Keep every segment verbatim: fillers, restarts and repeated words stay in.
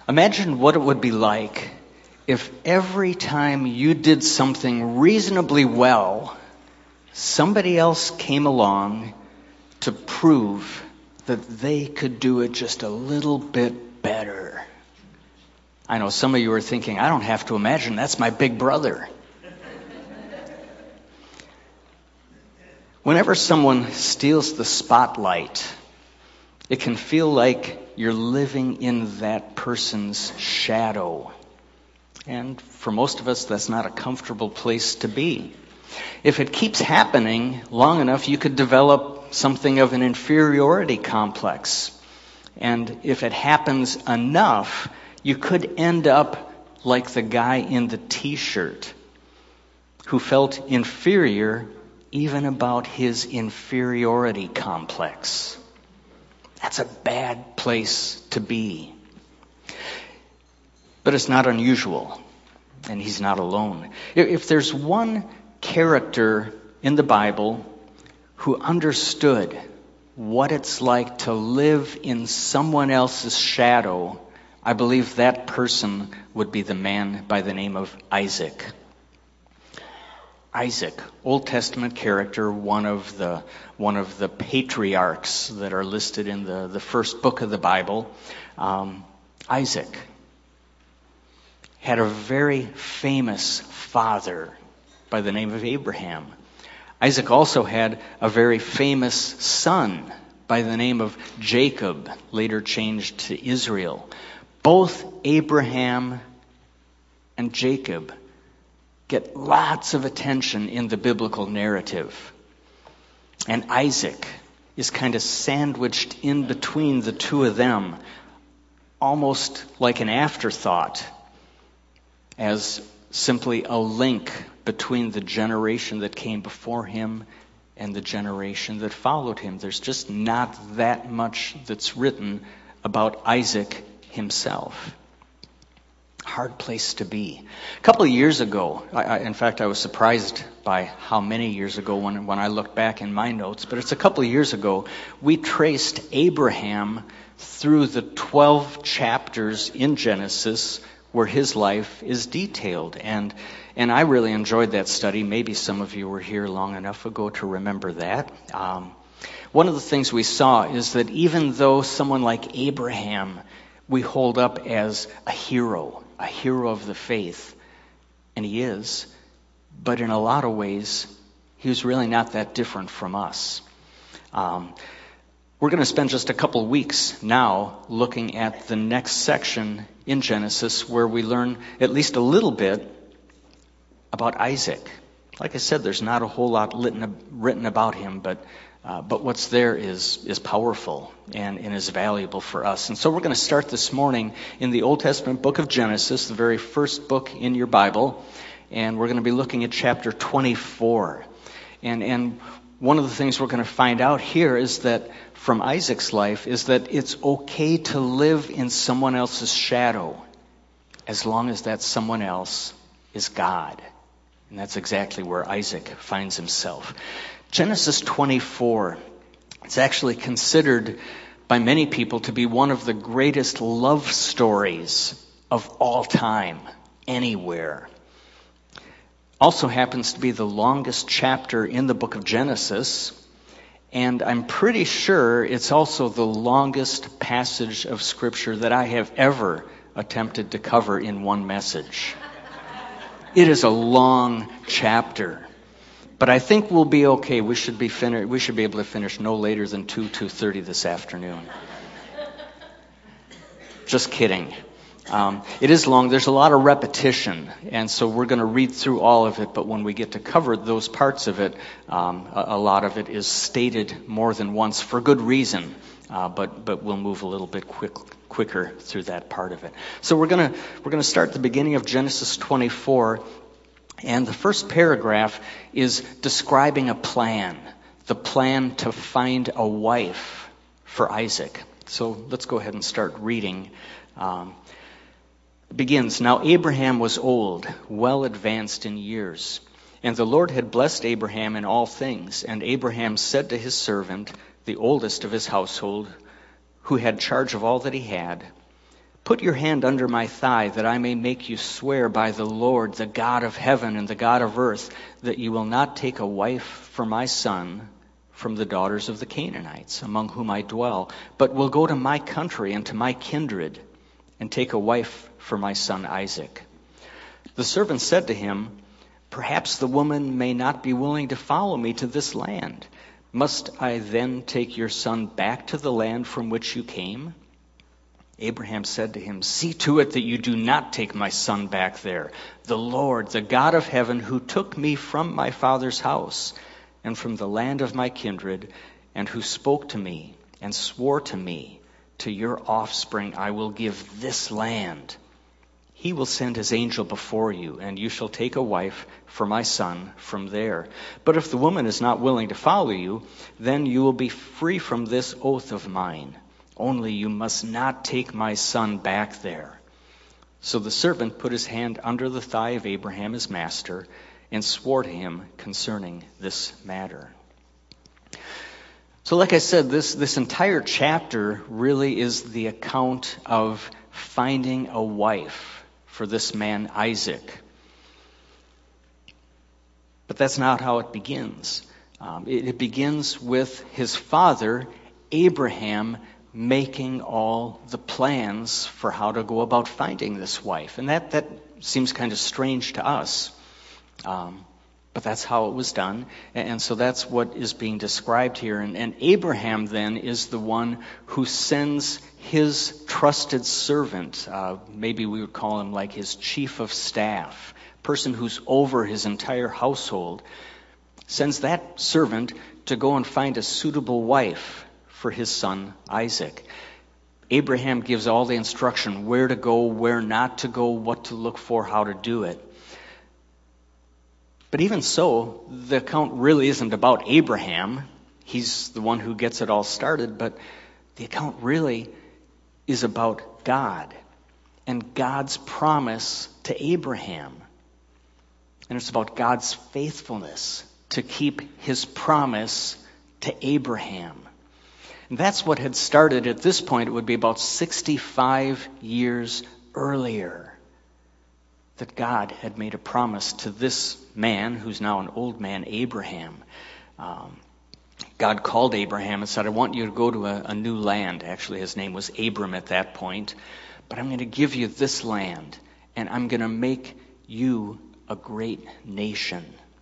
Imagine what it would be like if every time you did something reasonably well, somebody else came along to prove that they could do it just a little bit better. I know some of you are thinking, I don't have to imagine, that's my big brother. Whenever someone steals the spotlight, it can feel like you're living in that person's shadow. And for most of us, that's not a comfortable place to be. If it keeps happening long enough, you could develop something of an inferiority complex. And if it happens enough, you could end up like the guy in the t-shirt who felt inferior even about his inferiority complex. That's a bad place to be. But it's not unusual, and he's not alone. If there's one character in the Bible who understood what it's like to live in someone else's shadow, I believe that person would be the man by the name of Isaac. Isaac, Old Testament character, one of the one of the patriarchs that are listed in the, the first book of the Bible. Um, Isaac had a very famous father by the name of Abraham. Isaac also had a very famous son by the name of Jacob, later changed to Israel. Both Abraham and Jacob get lots of attention in the biblical narrative. And Isaac is kind of sandwiched in between the two of them, almost like an afterthought, as simply a link between the generation that came before him and the generation that followed him. There's just not that much that's written about Isaac himself. Hard place to be. A couple of years ago, I, I, in fact, I was surprised by how many years ago when, when I looked back in my notes, but it's a couple of years ago, we traced Abraham through the twelve chapters in Genesis where his life is detailed. And and I really enjoyed that study. Maybe some of you were here long enough ago to remember that. Um, one of the things we saw is that even though someone like Abraham we hold up as a hero, a hero of the faith, and he is, but in a lot of ways, he was really not that different from us. Um, we're going to spend just a couple of weeks now looking at the next section in Genesis where we learn at least a little bit about Isaac. Like I said, there's not a whole lot written about him, but Uh, but what's there is is powerful and, and is valuable for us. And so we're going to start this morning in the Old Testament book of Genesis, the very first book in your Bible. And we're going to be looking at chapter twenty-four. And, and one of the things we're going to find out here is that from Isaac's life is that it's okay to live in someone else's shadow as long as that someone else is God. And that's exactly where Isaac finds himself. Genesis twenty-four, it's actually considered by many people to be one of the greatest love stories of all time, anywhere. Also happens to be the longest chapter in the book of Genesis, and I'm pretty sure it's also the longest passage of Scripture that I have ever attempted to cover in one message. It is a long chapter. But I think we'll be okay. We should be fin- we should be able to finish no later than two, two thirty this afternoon. Just kidding. Um, it is long. There's a lot of repetition, and so we're going to read through all of it, but when we get to cover those parts of it, um, a, a lot of it is stated more than once for good reason, uh, but but we'll move a little bit quick, quicker through that part of it. So we're going to we're going to start at the beginning of Genesis twenty-four, and the first paragraph is describing a plan, the plan to find a wife for Isaac. So let's go ahead and start reading. Um, It begins, "Now Abraham was old, well advanced in years, and the Lord had blessed Abraham in all things. And Abraham said to his servant, the oldest of his household, who had charge of all that he had, Put your hand under my thigh, that I may make you swear by the Lord, the God of heaven and the God of earth, that you will not take a wife for my son from the daughters of the Canaanites, among whom I dwell, but will go to my country and to my kindred, and take a wife for my son Isaac. The servant said to him, Perhaps the woman may not be willing to follow me to this land. Must I then take your son back to the land from which you came? Abraham said to him, See to it that you do not take my son back there. The Lord, the God of heaven, who took me from my father's house and from the land of my kindred, and who spoke to me and swore to me, to your offspring I will give this land. He will send his angel before you, and you shall take a wife for my son from there. But if the woman is not willing to follow you, then you will be free from this oath of mine. Only you must not take my son back there. So the servant put his hand under the thigh of Abraham his master, and swore to him concerning this matter. So like I said, this, this entire chapter really is the account of finding a wife for this man Isaac. But that's not how it begins. Um, it, it begins with his father, Abraham, making all the plans for how to go about finding this wife. And that, that seems kind of strange to us. Um, but that's how it was done. And, and so that's what is being described here. And, and Abraham then is the one who sends his trusted servant, uh, maybe we would call him like his chief of staff, person who's over his entire household, sends that servant to go and find a suitable wife for his son Isaac. Abraham gives all the instruction, where to go, where not to go, what to look for, how to do it. But even so, the account really isn't about Abraham. He's the one who gets it all started, but the account really is about God and God's promise to Abraham. And it's about God's faithfulness to keep his promise to Abraham. And that's what had started at this point. It would be about sixty-five years earlier that God had made a promise to this man, who's now an old man, Abraham. Um, God called Abraham and said, I want you to go to a, a new land. Actually, his name was Abram at that point. But I'm going to give you this land, and I'm going to make you a great nation.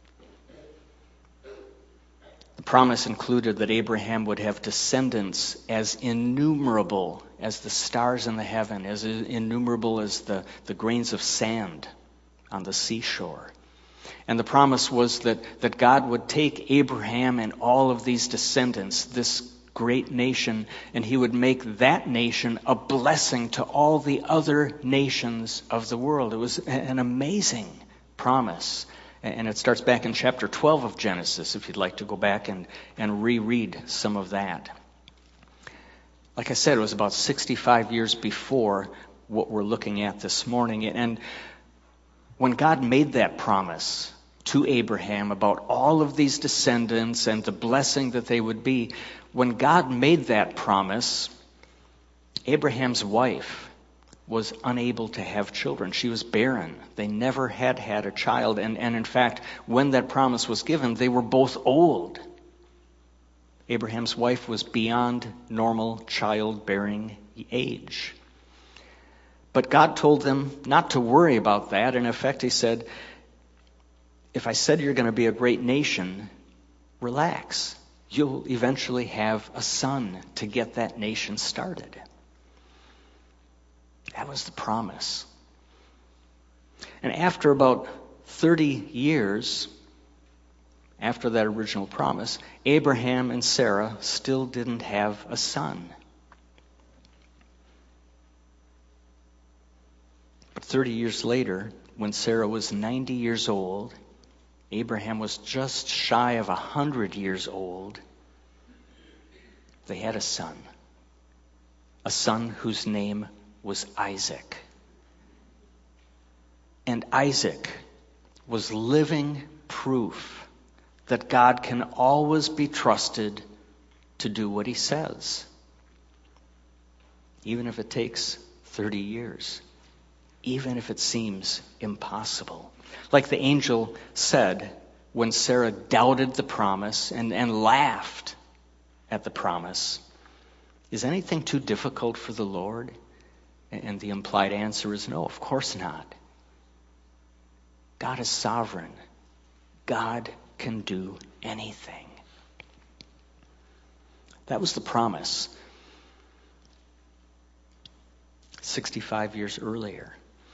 The promise included that Abraham would have descendants as innumerable as the stars in the heaven, as innumerable as the, the grains of sand on the seashore. And the promise was that, that God would take Abraham and all of these descendants, this great nation, and he would make that nation a blessing to all the other nations of the world. It was an amazing promise. And it starts back in chapter twelve of Genesis, if you'd like to go back and, and reread some of that. Like I said, it was about sixty-five years before what we're looking at this morning. And when God made that promise to Abraham about all of these descendants and the blessing that they would be, when God made that promise, Abraham's wife was unable to have children. She was barren. They never had had a child. And, and in fact, when that promise was given, they were both old. Abraham's wife was beyond normal childbearing age. But God told them not to worry about that. In effect, he said, if I said you're going to be a great nation, relax. You'll eventually have a son to get that nation started. That was the promise. And after about thirty years, after that original promise, Abraham and Sarah still didn't have a son. But thirty years later, when Sarah was ninety years old, Abraham was just shy of one hundred years old, they had a son. A son whose name was Isaac. And Isaac was living proof that God can always be trusted to do what he says, even if it takes thirty years, even if it seems impossible. Like the angel said when Sarah doubted the promise and, and laughed at the promise, is anything too difficult for the Lord? And the implied answer is no, of course not. God is sovereign. God can do anything. That was the promise sixty-five years earlier.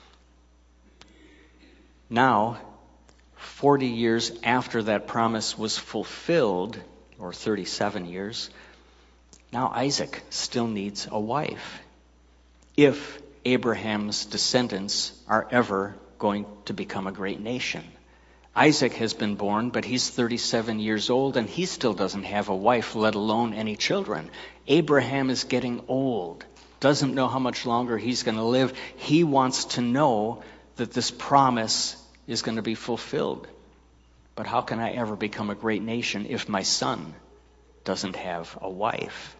Now, forty years after that promise was fulfilled, or thirty-seven years, now Isaac still needs a wife, if Abraham's descendants are ever going to become a great nation. Isaac has been born, but he's thirty-seven years old, and he still doesn't have a wife, let alone any children. Abraham is getting old, doesn't know how much longer he's going to live. He wants to know that this promise is going to be fulfilled. But how can I ever become a great nation if my son doesn't have a wife?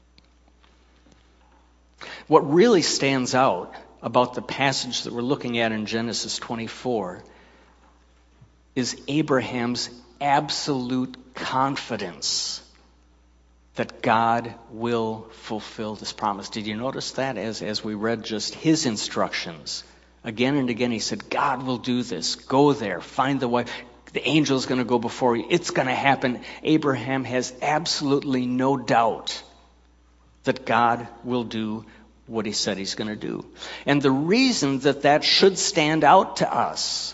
What really stands out about the passage that we're looking at in Genesis twenty-four is Abraham's absolute confidence that God will fulfill this promise. Did you notice that as, as we read just his instructions? Again and again he said, God will do this. Go there, find the wife. The angel's going to go before you. It's going to happen. Abraham has absolutely no doubt that God will do what he said he's going to do. And the reason that that should stand out to us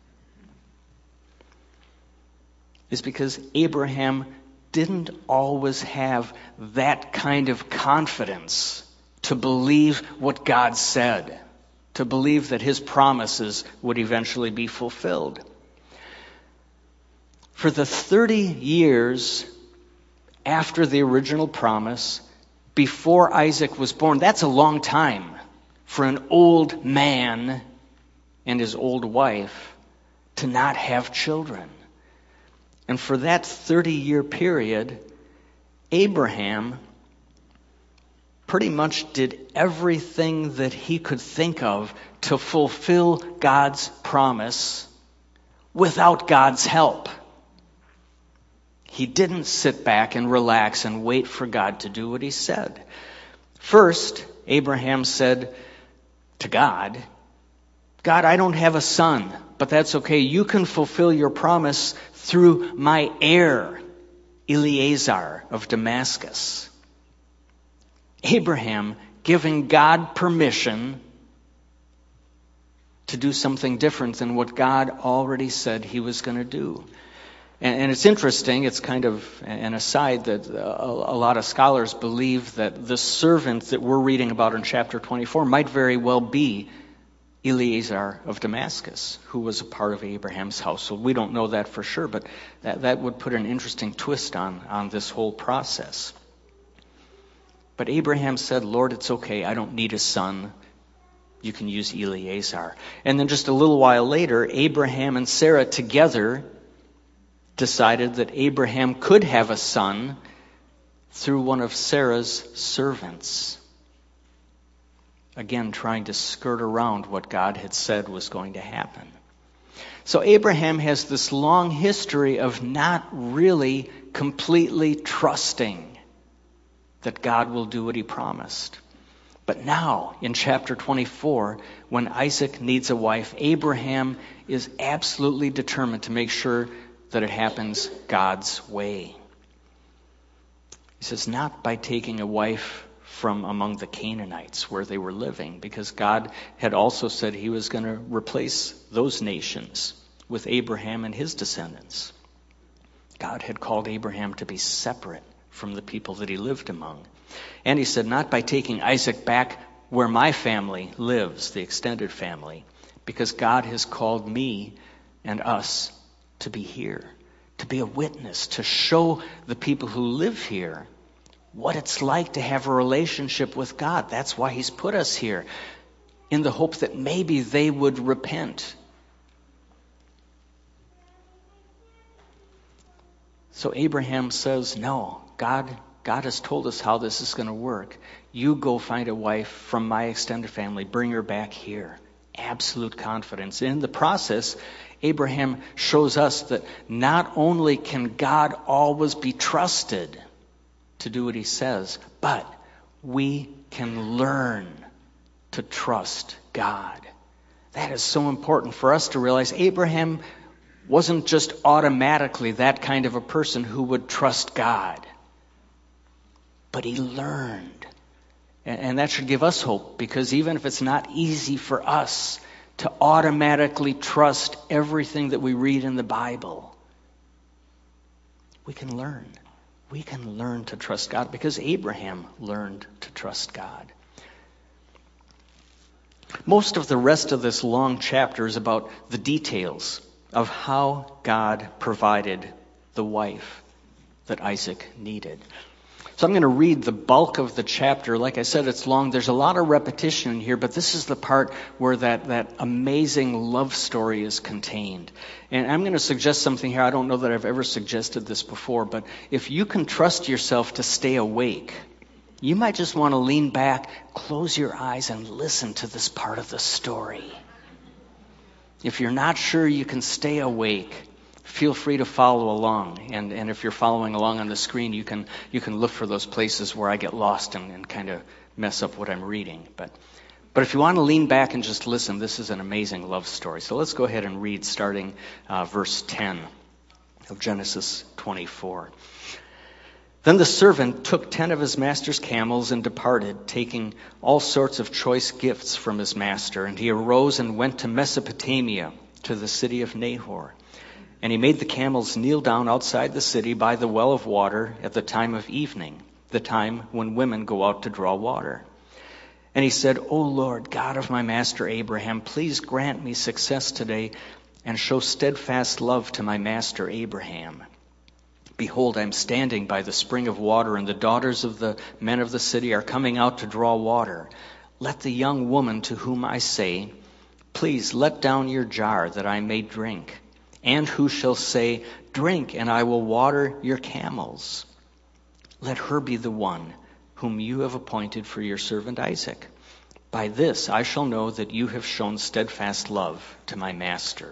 is because Abraham didn't always have that kind of confidence to believe what God said, to believe that his promises would eventually be fulfilled. For the thirty years after the original promise, before Isaac was born, that's a long time for an old man and his old wife to not have children. And for that thirty-year period, Abraham pretty much did everything that he could think of to fulfill God's promise without God's help. He didn't sit back and relax and wait for God to do what he said. First, Abraham said to God, God, I don't have a son, but that's okay. You can fulfill your promise through my heir, Eliezer of Damascus. Abraham giving God permission to do something different than what God already said he was going to do. And, and it's interesting, it's kind of an aside that a, a lot of scholars believe that the servant that we're reading about in chapter twenty-four might very well be Eliezer of Damascus, who was a part of Abraham's household. We don't know that for sure, but that, that would put an interesting twist on, on this whole process. But Abraham said, Lord, it's okay. I don't need a son. You can use Eliezer. And then just a little while later, Abraham and Sarah together decided that Abraham could have a son through one of Sarah's servants. Again, trying to skirt around what God had said was going to happen. So Abraham has this long history of not really completely trusting that God will do what he promised. But now, in chapter twenty-four, when Isaac needs a wife, Abraham is absolutely determined to make sure that it happens God's way. He says, not by taking a wife from among the Canaanites where they were living, because God had also said he was going to replace those nations with Abraham and his descendants. God had called Abraham to be separate from the people that he lived among. And he said, not by taking Isaac back where my family lives, the extended family, because God has called me and us to be here, to be a witness, to show the people who live here what it's like to have a relationship with God. That's why he's put us here, in the hope that maybe they would repent. So Abraham says, no, God, God has told us how this is going to work. You go find a wife from my extended family. Bring her back here. Absolute confidence. In the process, Abraham shows us that not only can God always be trusted to do what he says, but we can learn to trust God. That is so important for us to realize. Abraham wasn't just automatically that kind of a person who would trust God, but he learned. And that should give us hope, because even if it's not easy for us to automatically trust everything that we read in the Bible, we can learn. We can learn to trust God because Abraham learned to trust God. Most of the rest of this long chapter is about the details of how God provided the wife that Isaac needed. So I'm going to read the bulk of the chapter. Like I said, it's long. There's a lot of repetition in here, but this is the part where that, that amazing love story is contained. And I'm going to suggest something here. I don't know that I've ever suggested this before, but if you can trust yourself to stay awake, you might just want to lean back, close your eyes, and listen to this part of the story. If you're not sure you can stay awake, feel free to follow along. And, and if you're following along on the screen, you can you can look for those places where I get lost and, and kind of mess up what I'm reading. But but if you want to lean back and just listen, this is an amazing love story. So let's go ahead and read starting uh, verse ten of Genesis twenty-four. Then the servant took ten of his master's camels and departed, taking all sorts of choice gifts from his master. And he arose and went to Mesopotamia, to the city of Nahor. And he made the camels kneel down outside the city by the well of water at the time of evening, the time when women go out to draw water. And he said, O Lord, God of my master Abraham, please grant me success today and show steadfast love to my master Abraham. Behold, I am standing by the spring of water, and the daughters of the men of the city are coming out to draw water. Let the young woman to whom I say, please let down your jar that I may drink. And who shall say, drink, and I will water your camels. Let her be the one whom you have appointed for your servant Isaac. By this I shall know that you have shown steadfast love to my master.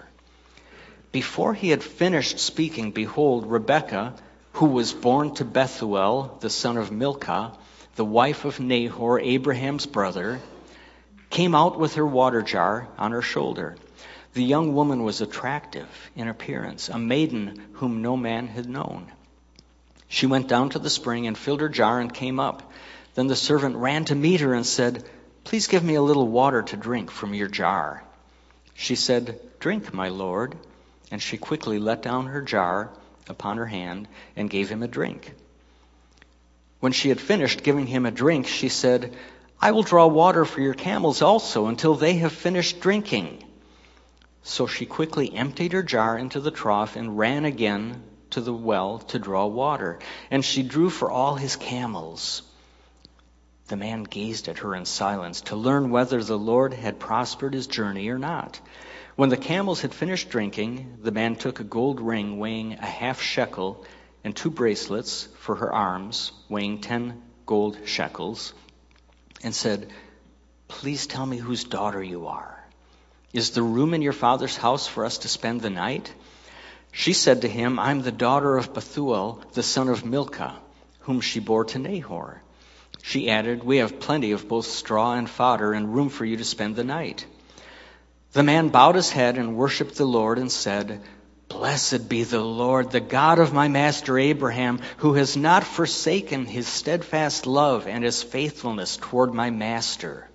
Before he had finished speaking, behold, Rebekah, who was born to Bethuel, the son of Milcah, the wife of Nahor, Abraham's brother, came out with her water jar on her shoulder. The young woman was attractive in appearance, a maiden whom no man had known. She went down to the spring and filled her jar and came up. Then the servant ran to meet her and said, please give me a little water to drink from your jar. She said, drink, my lord. And she quickly let down her jar upon her hand and gave him a drink. When she had finished giving him a drink, she said, I will draw water for your camels also until they have finished drinking. So she quickly emptied her jar into the trough and ran again to the well to draw water. And she drew for all his camels. The man gazed at her in silence to learn whether the Lord had prospered his journey or not. When the camels had finished drinking, the man took a gold ring weighing a half shekel and two bracelets for her arms, weighing ten gold shekels, and said, please tell me whose daughter you are. Is the room in your father's house for us to spend the night? She said to him, I'm the daughter of Bethuel, the son of Milcah, whom she bore to Nahor. She added, we have plenty of both straw and fodder and room for you to spend the night. The man bowed his head and worshipped the Lord and said, blessed be the Lord, the God of my master Abraham, who has not forsaken his steadfast love and his faithfulness toward my master.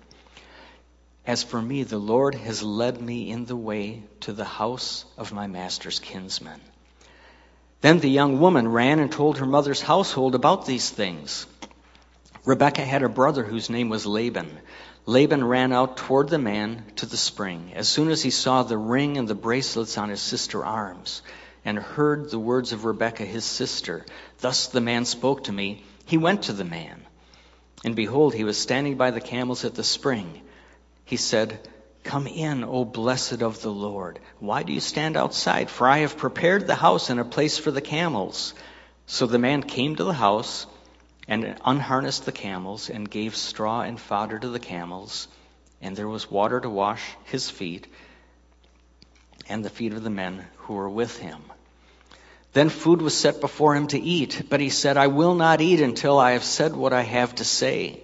As for me, the Lord has led me in the way to the house of my master's kinsman. Then the young woman ran and told her mother's household about these things. Rebekah had a brother whose name was Laban. Laban ran out toward the man to the spring as soon as he saw the ring and the bracelets on his sister's arms and heard the words of Rebekah his sister. Thus the man spoke to me. He went to the man. And behold, he was standing by the camels at the spring. He said, come in, O blessed of the Lord. Why do you stand outside? For I have prepared the house and a place for the camels. So the man came to the house, and unharnessed the camels, and gave straw and fodder to the camels, and there was water to wash his feet, and the feet of the men who were with him. Then food was set before him to eat, but he said, I will not eat until I have said what I have to say.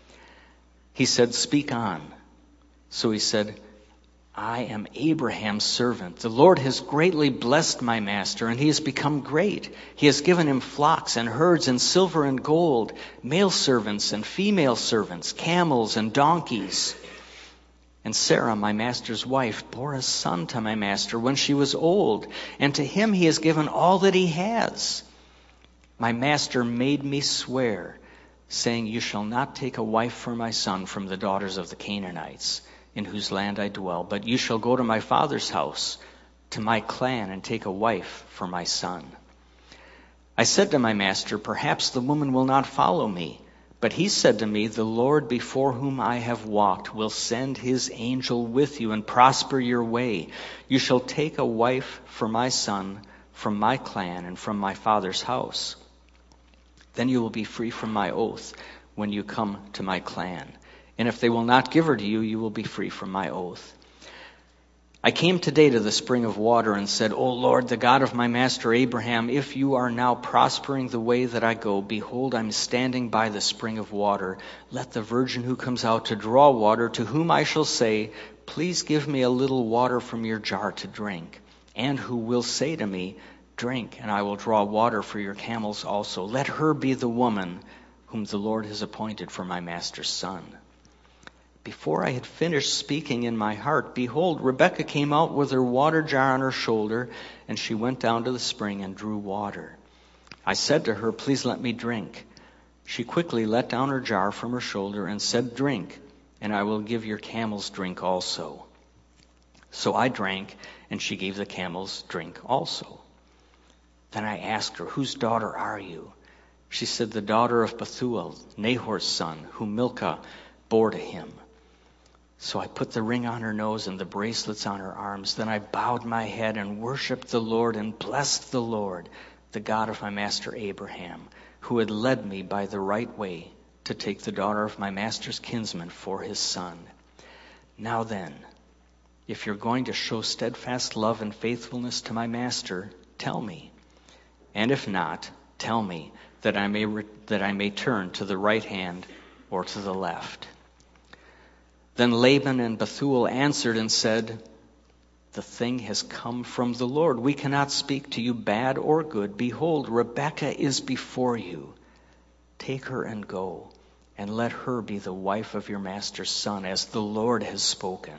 He said, Speak on. So he said, I am Abraham's servant. The Lord has greatly blessed my master, and he has become great. He has given him flocks and herds and silver and gold, male servants and female servants, camels and donkeys. And Sarah, my master's wife, bore a son to my master when she was old, and to him he has given all that he has. My master made me swear, saying, You shall not take a wife for my son from the daughters of the Canaanites, in whose land I dwell, but you shall go to my father's house, to my clan, and take a wife for my son. I said to my master, Perhaps the woman will not follow me. But he said to me, The Lord before whom I have walked will send his angel with you and prosper your way. You shall take a wife for my son from my clan and from my father's house. Then you will be free from my oath when you come to my clan. And if they will not give her to you, you will be free from my oath. I came today to the spring of water and said, O Lord, the God of my master Abraham, if you are now prospering the way that I go, behold, I'm standing by the spring of water. Let the virgin who comes out to draw water, to whom I shall say, Please give me a little water from your jar to drink, and who will say to me, Drink, and I will draw water for your camels also. Let her be the woman whom the Lord has appointed for my master's son. Before I had finished speaking in my heart, behold, Rebekah came out with her water jar on her shoulder, and she went down to the spring and drew water. I said to her, Please let me drink. She quickly let down her jar from her shoulder and said, Drink, and I will give your camels drink also. So I drank, and she gave the camels drink also. Then I asked her, Whose daughter are you? She said, The daughter of Bethuel, Nahor's son, whom Milcah bore to him. So I put the ring on her nose and the bracelets on her arms. Then I bowed my head and worshipped the Lord and blessed the Lord, the God of my master Abraham, who had led me by the right way to take the daughter of my master's kinsman for his son. Now then, if you're going to show steadfast love and faithfulness to my master, tell me. And if not, tell me that I may re- that I may turn to the right hand or to the left. Then Laban and Bethuel answered and said, The thing has come from the Lord. We cannot speak to you bad or good. Behold, Rebekah is before you. Take her and go, and let her be the wife of your master's son, as the Lord has spoken.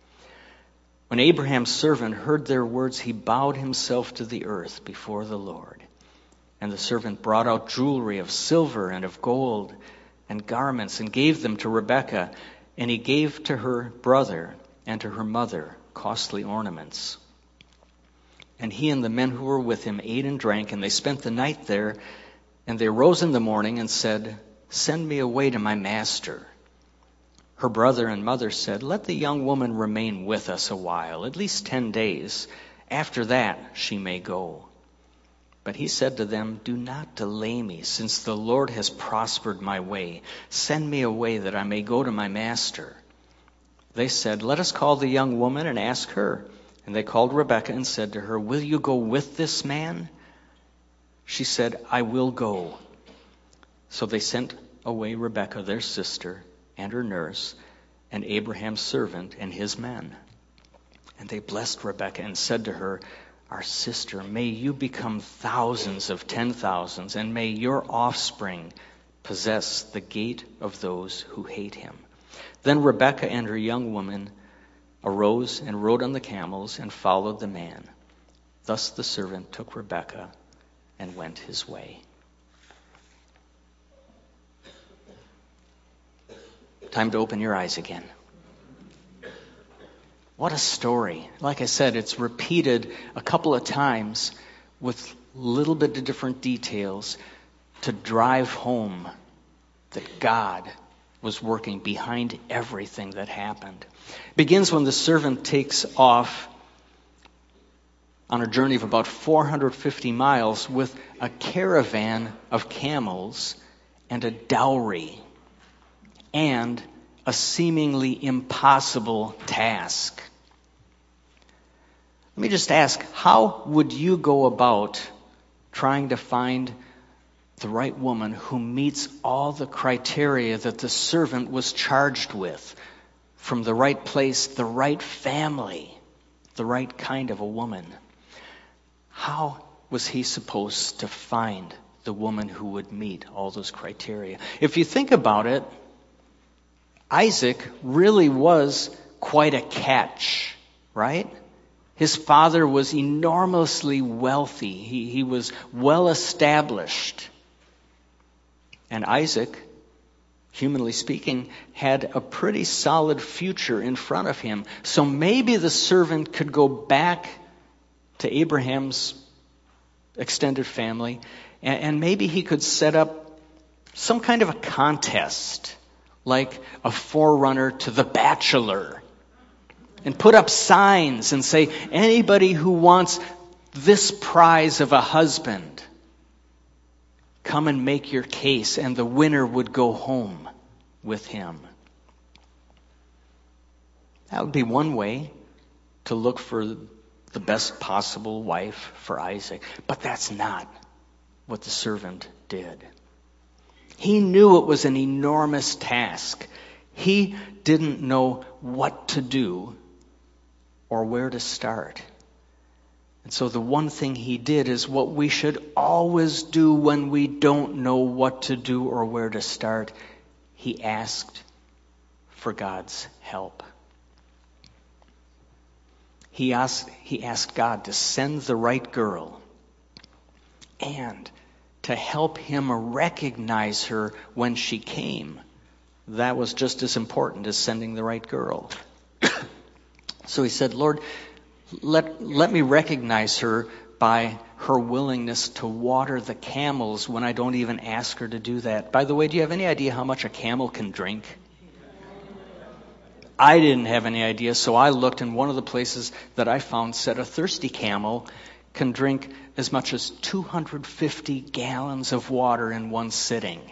When Abraham's servant heard their words, he bowed himself to the earth before the Lord. And the servant brought out jewelry of silver and of gold and garments and gave them to Rebekah. And he gave to her brother and to her mother costly ornaments. And he and the men who were with him ate and drank, and they spent the night there. And they rose in the morning and said, Send me away to my master. Her brother and mother said, Let the young woman remain with us a while, at least ten days. After that she may go. But he said to them, Do not delay me, since the Lord has prospered my way. Send me away that I may go to my master. They said, Let us call the young woman and ask her. And they called Rebekah and said to her, Will you go with this man? She said, I will go. So they sent away Rebekah, their sister, and her nurse, and Abraham's servant and his men. And they blessed Rebekah and said to her, Our sister, may you become thousands of ten thousands, and may your offspring possess the gate of those who hate him. Then Rebekah and her young woman arose and rode on the camels and followed the man. Thus the servant took Rebekah and went his way. Time to open your eyes again. What a story. Like I said, it's repeated a couple of times with a little bit of different details to drive home that God was working behind everything that happened. It begins when the servant takes off on a journey of about four hundred fifty miles with a caravan of camels and a dowry and a seemingly impossible task. Let me just ask, how would you go about trying to find the right woman who meets all the criteria that the servant was charged with? From the right place, the right family, the right kind of a woman. How was he supposed to find the woman who would meet all those criteria? If you think about it, Isaac really was quite a catch, right? His father was enormously wealthy. He, he was well established. And Isaac, humanly speaking, had a pretty solid future in front of him. So maybe the servant could go back to Abraham's extended family, and, and maybe he could set up some kind of a contest, like a forerunner to The Bachelor, and put up signs and say, anybody who wants this prize of a husband, come and make your case, and the winner would go home with him. That would be one way to look for the best possible wife for Isaac. But that's not what the servant did. He knew it was an enormous task. He didn't know what to do or where to start. And so the one thing he did is what we should always do when we don't know what to do or where to start. He asked for God's help. He asked, he asked God to send the right girl and to help him recognize her when she came. That was just as important as sending the right girl. So he said, Lord, let, let me recognize her by her willingness to water the camels when I don't even ask her to do that. By the way, do you have any idea how much a camel can drink? I didn't have any idea, so I looked, and one of the places that I found said a thirsty camel can drink as much as two hundred fifty gallons of water in one sitting.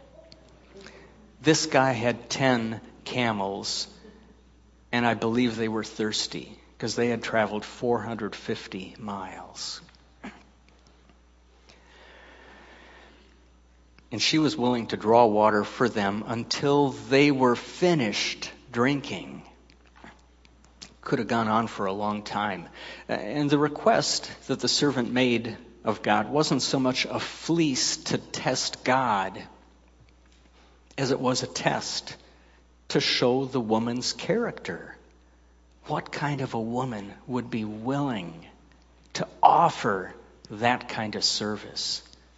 This guy had ten camels, and I believe they were thirsty because they had traveled four hundred fifty miles. And she was willing to draw water for them until they were finished drinking. Could have gone on for a long time. And the request that the servant made of God wasn't so much a fleece to test God as it was a test to show the woman's character. What kind of a woman would be willing to offer that kind of service?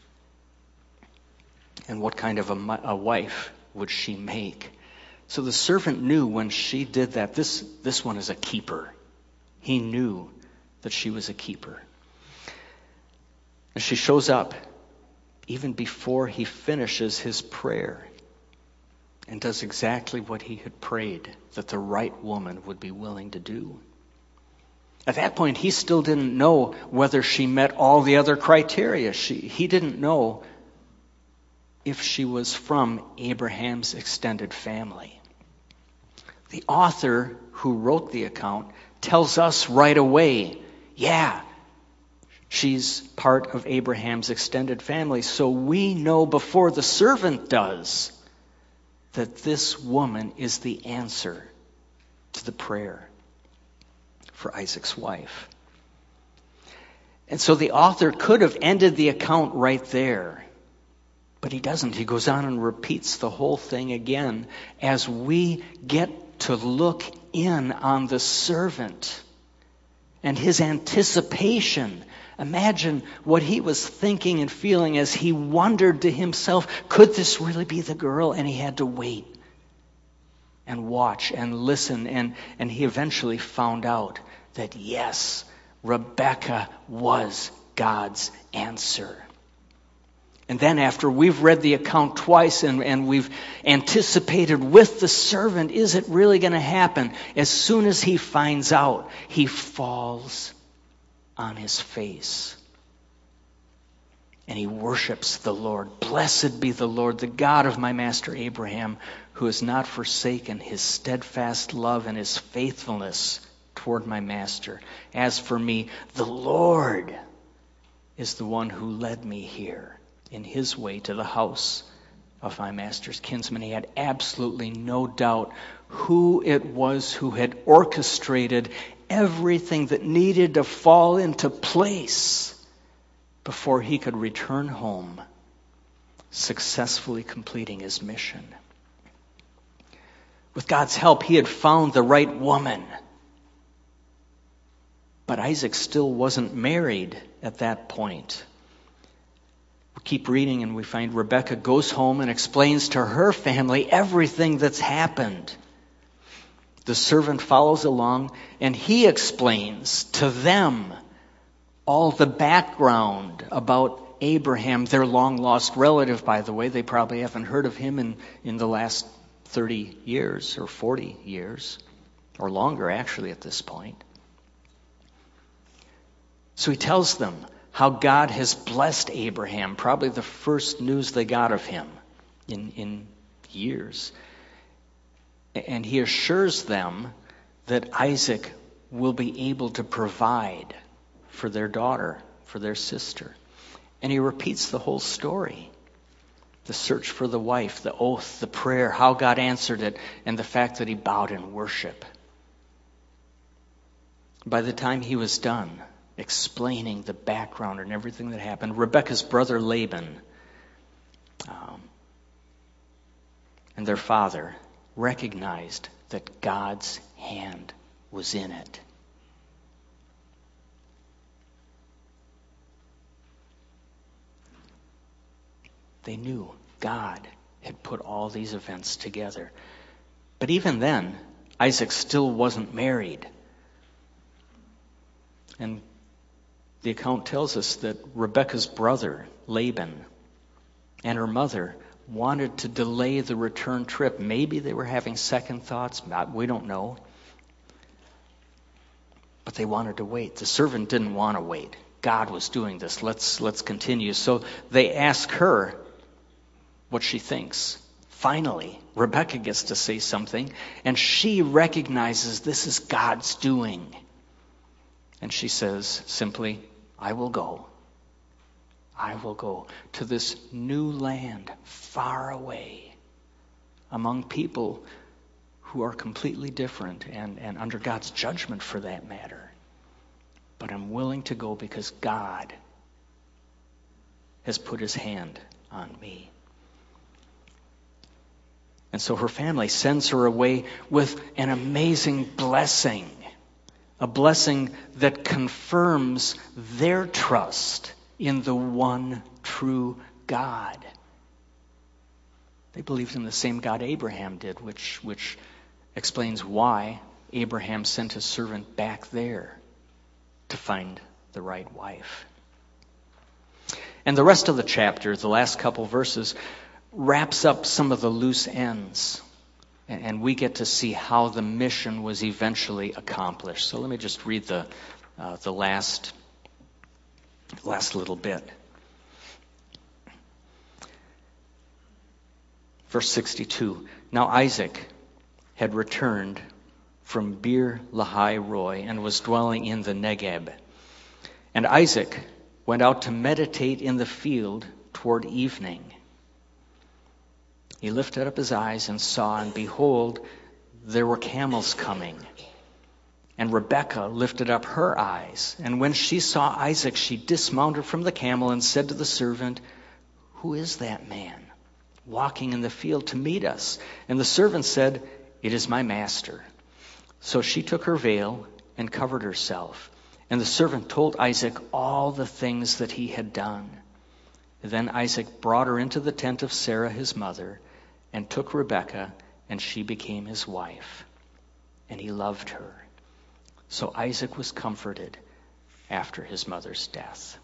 And what kind of a, a wife would she make? So the servant knew when she did that, this, this one is a keeper. He knew that she was a keeper. And she shows up even before he finishes his prayer and does exactly what he had prayed that the right woman would be willing to do. At that point, he still didn't know whether she met all the other criteria. She, he didn't know if she was from Abraham's extended family. The author who wrote the account tells us right away, yeah, she's part of Abraham's extended family. So we know before the servant does that this woman is the answer to the prayer for Isaac's wife. And so the author could have ended the account right there. But he doesn't. He goes on and repeats the whole thing again as we get to look in on the servant and his anticipation. Imagine what he was thinking and feeling as he wondered to himself, could this really be the girl? And he had to wait and watch and listen. And, and he eventually found out that yes, Rebekah was God's answer. And then after we've read the account twice and, and we've anticipated with the servant, is it really going to happen? As soon as he finds out, he falls on his face. And he worships the Lord. Blessed be the Lord, the God of my master Abraham, who has not forsaken his steadfast love and his faithfulness toward my master. As for me, the Lord is the one who led me here in his way to the house of my master's kinsman. He had absolutely no doubt who it was who had orchestrated everything that needed to fall into place before he could return home, successfully completing his mission. With God's help, he had found the right woman. But Isaac still wasn't married at that point. We keep reading and we find Rebekah goes home and explains to her family everything that's happened. The servant follows along and he explains to them all the background about Abraham, their long-lost relative, by the way. They probably haven't heard of him in, in the last thirty years or forty years, or longer actually at this point. So he tells them how God has blessed Abraham, probably the first news they got of him in, in years. And he assures them that Isaac will be able to provide for their daughter, for their sister. And he repeats the whole story. The search for the wife, the oath, the prayer, how God answered it, and the fact that he bowed in worship. By the time he was done explaining the background and everything that happened, Rebekah's brother Laban um, and their father recognized that God's hand was in it. They knew God had put all these events together. But even then, Isaac still wasn't married. And the account tells us that Rebekah's brother, Laban, and her mother wanted to delay the return trip. Maybe they were having second thoughts. We don't know. But they wanted to wait. The servant didn't want to wait. God was doing this. Let's, let's continue. So they ask her what she thinks. Finally, Rebekah gets to say something, and she recognizes this is God's doing. And she says simply, I will go. I will go to this new land far away among people who are completely different and, and under God's judgment for that matter. But I'm willing to go because God has put his hand on me. And so her family sends her away with an amazing blessing. A blessing that confirms their trust in the one true God. They believed in the same God Abraham did, which, which explains why Abraham sent his servant back there to find the right wife. And the rest of the chapter, the last couple verses, wraps up some of the loose ends. And we get to see how the mission was eventually accomplished. So let me just read the uh, the last last little bit. Verse sixty-two. Now Isaac had returned from Beer Lahai Roi and was dwelling in the Negeb. And Isaac went out to meditate in the field toward evening. He lifted up his eyes and saw, and behold, there were camels coming. And Rebekah lifted up her eyes, and when she saw Isaac, she dismounted from the camel and said to the servant, Who is that man walking in the field to meet us? And the servant said, It is my master. So she took her veil and covered herself. And the servant told Isaac all the things that he had done. Then Isaac brought her into the tent of Sarah his mother, and took Rebekah, and she became his wife. And he loved her. So Isaac was comforted after his mother's death.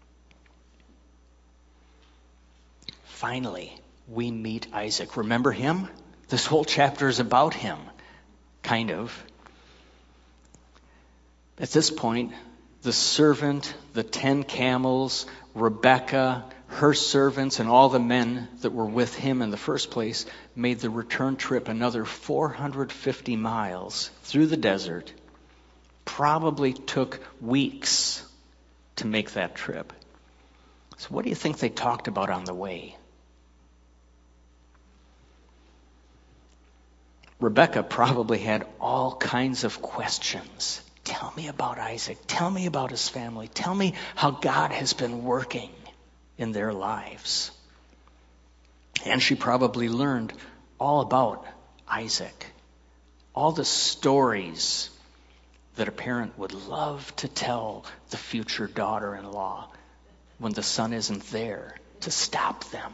Finally, we meet Isaac. Remember him? This whole chapter is about him. Kind of. At this point, the servant, the ten camels, Rebekah, her servants, and all the men that were with him in the first place made the return trip another four hundred fifty miles through the desert. Probably took weeks to make that trip. So what do you think they talked about on the way? Rebekah probably had all kinds of questions. Tell me about Isaac. Tell me about his family. Tell me how God has been working in their lives. And she probably learned all about Isaac. All the stories that a parent would love to tell the future daughter-in-law when the son isn't there to stop them.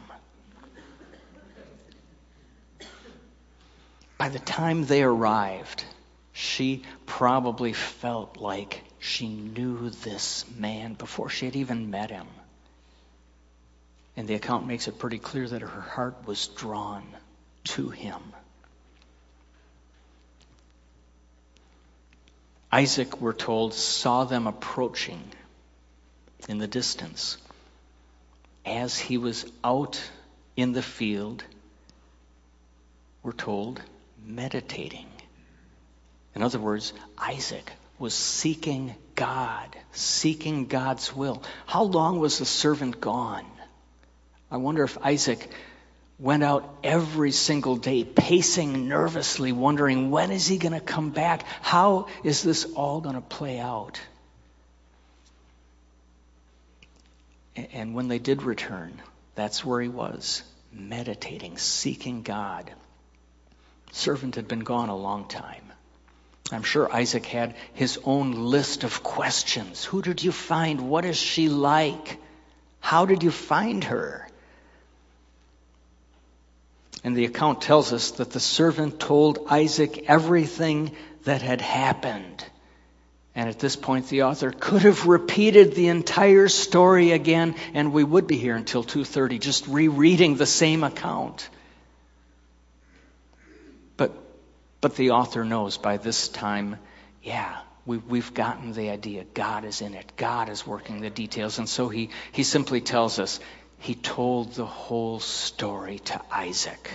By the time they arrived, she probably felt like she knew this man before she had even met him. And the account makes it pretty clear that her heart was drawn to him. Isaac, we're told, saw them approaching in the distance. As he was out in the field, we're told, meditating. In other words, Isaac was seeking God, seeking God's will. How long was the servant gone? I wonder if Isaac went out every single day, pacing nervously, wondering, when is he going to come back? How is this all going to play out? And when they did return, that's where he was, meditating, seeking God. Servant had been gone a long time. I'm sure Isaac had his own list of questions. Who did you find? What is she like? How did you find her? And the account tells us that the servant told Isaac everything that had happened. And at this point, the author could have repeated the entire story again, and we would be here until two thirty, just rereading the same account. But but the author knows by this time, yeah, we, we've gotten the idea. God is in it. God is working the details. And so he, he simply tells us, he told the whole story to Isaac.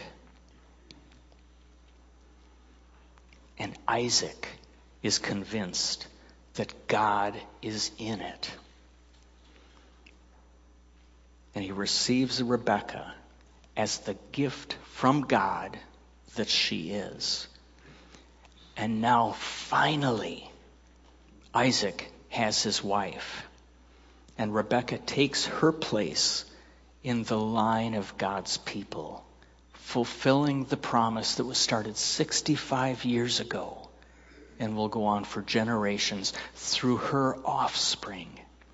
And Isaac is convinced that God is in it. And he receives Rebekah as the gift from God that she is. And now finally, Isaac has his wife. And Rebekah takes her place in the line of God's people, fulfilling the promise that was started sixty-five years ago and will go on for generations through her offspring.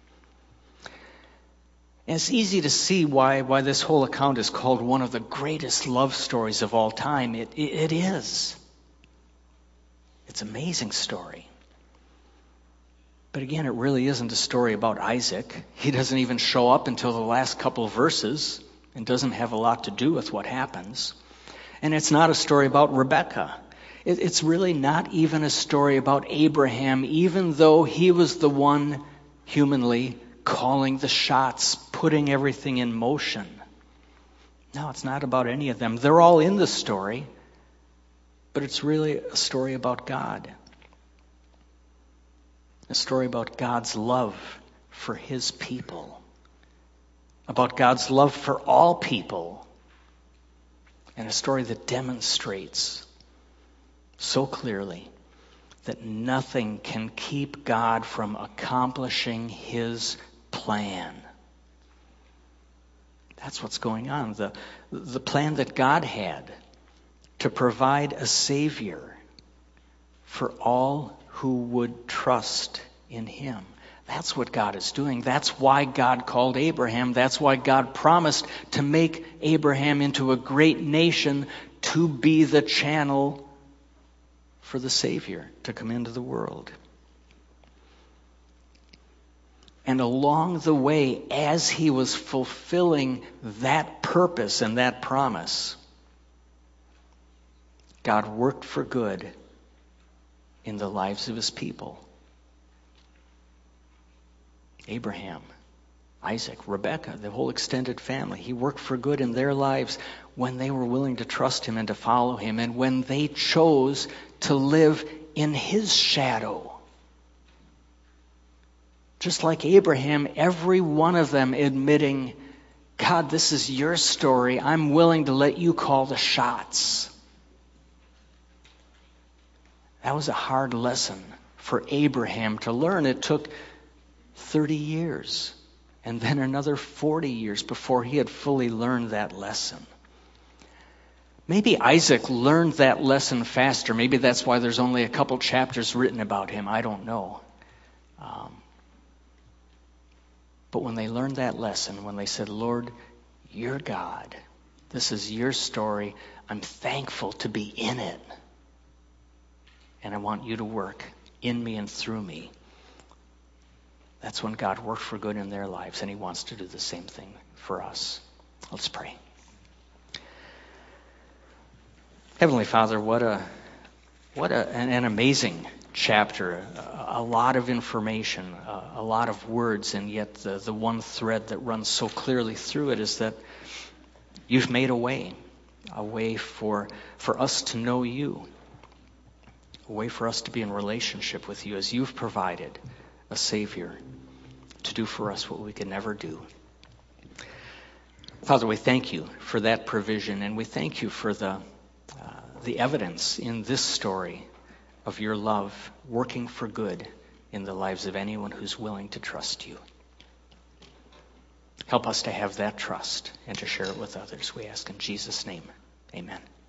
And it's easy to see why, why this whole account is called one of the greatest love stories of all time. It, it, it is. It's an amazing story. But again, it really isn't a story about Isaac. He doesn't even show up until the last couple of verses and doesn't have a lot to do with what happens. And it's not a story about Rebekah. It, it's really not even a story about Abraham, even though he was the one humanly calling the shots, putting everything in motion. No, it's not about any of them. They're all in the story, but it's really a story about God. A story about God's love for his people. About God's love for all people. And a story that demonstrates so clearly that nothing can keep God from accomplishing his plan. That's what's going on. The, the plan that God had to provide a Savior for all who would trust in him. That's what God is doing. That's why God called Abraham. That's why God promised to make Abraham into a great nation to be the channel for the Savior to come into the world. And along the way, as he was fulfilling that purpose and that promise, God worked for good in the lives of his people. Abraham, Isaac, Rebekah, the whole extended family. He worked for good in their lives when they were willing to trust him and to follow him, and when they chose to live in his shadow. Just like Abraham, every one of them admitting, God, this is your story. I'm willing to let you call the shots. That was a hard lesson for Abraham to learn. It took thirty years and then another forty years before he had fully learned that lesson. Maybe Isaac learned that lesson faster. Maybe that's why there's only a couple chapters written about him. I don't know. Um, but when they learned that lesson, when they said, Lord, you're God. This is your story. I'm thankful to be in it. And I want you to work in me and through me. That's when God worked for good in their lives, and he wants to do the same thing for us. Let's pray. Heavenly Father, what a what a, an, an amazing chapter. A, a lot of information, a, a lot of words, and yet the, the one thread that runs so clearly through it is that you've made a way, a way for for us to know you. A way for us to be in relationship with you as you've provided a Savior to do for us what we could never do. Father, we thank you for that provision, and we thank you for the, uh, the evidence in this story of your love working for good in the lives of anyone who's willing to trust you. Help us to have that trust and to share it with others, we ask in Jesus' name. Amen.